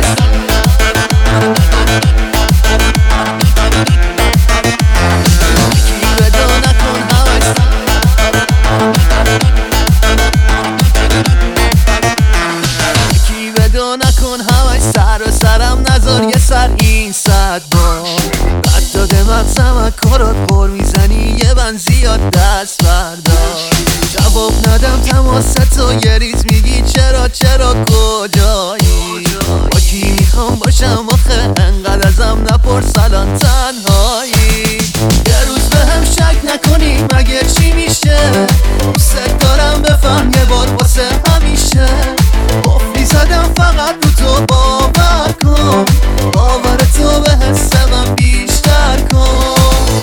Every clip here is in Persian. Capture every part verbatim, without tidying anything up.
نکن همش سر و سرم نذار یه سر این صد بار قد داده مغزم کارات پر میزنی یه بند زیاد دست بردار جواب ندم تماس تو یه ریز میگی چرا چرا کجایی با کی میخوام باشم آخه انقدر ازم نپرس الان تنهایی یه روز به هم شک نکنی مگه چی میشه دوست دارم بفهم یه بار واسه همیشه قفلی زدم فقط رو تو باور کن باور تو به حس من بیشتر کن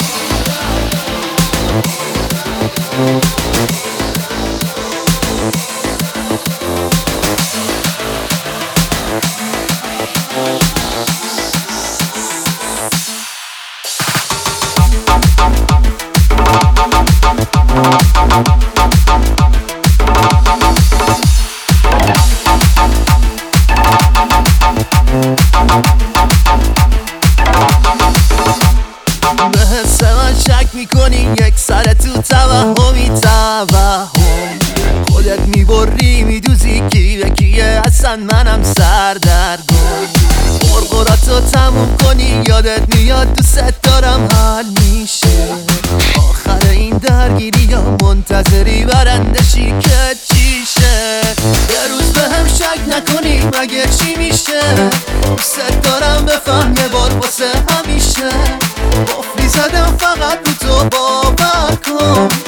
به حس من شک میکنی یک سر تو توهمی توهم خودت میبری میدوزی کی به کیه اصلا منم سردرگم قرقراتو تموم کنی یادت میاد دوست دارم حل میشه آخر این درگیری یا منتظری برندشی که چیشه یه روز به هم شک نکنی مگه چی میشه دوست دارم بفهم یه بار واسه همیشه قفلی زدم فقط رو تو باور کن